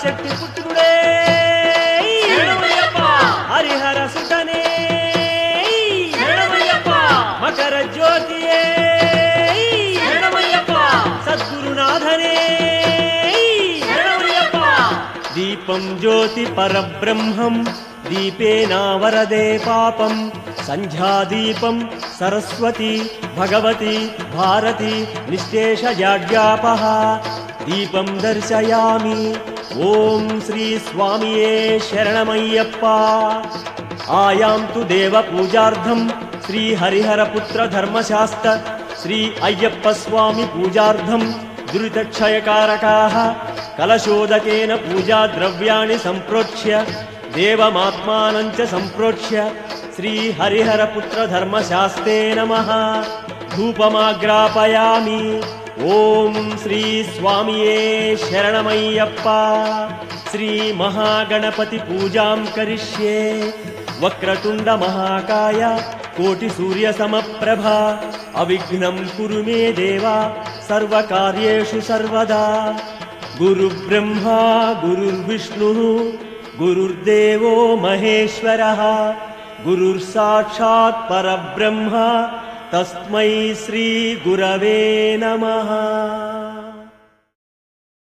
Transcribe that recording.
పరాశక్తి పుత్రుడే హరిహర సుతనే మకర జ్యోతియే సద్గురునాథనే దీపం జ్యోతి పరబ్రహ్మం దీపేనావరదే పాపం సంధ్యాదీపం సరస్వతి భగవతి భారతి నిశ్శేషజాడ్యాపః దీపం దర్శయామి. ఓం శ్రీ స్వామియే శరణమయ్యప్ప. ఆయాంతు దేవ పూజార్థం శ్రీ హరిహరపుత్ర ధర్మశాస్త్ర శ్రీ అయ్యప్ప స్వామి పూజార్థం దురితక్షయకారకాః కలశోదకేన పూజా ద్రవ్యాణి సంప్రోక్ష్య దేవమాత్మానం చ సంప్రోక్ష్య శ్రీ హరిహరపుత్ర ధర్మశాస్త్రే నమః ధూపమాగ్రాపయామి. ఓం శ్రీ స్వామియే శరణమయ్యప్ప. శ్రీ మహాగణపతి పూజాం కరిష్యే. వక్రతుండ మహాకాయ కోటి సూర్య సమప్రభ అవిఘ్నం కురు మే దేవ సర్వకార్యేషు సర్వదా. గురుబ్రహ్మా గురుర్విష్ణుః గురుర్దేవో మహేశ్వరః గురుర్సాక్షాత్ పరబ్రహ్మ తస్మై శ్రీ గురవే నమః.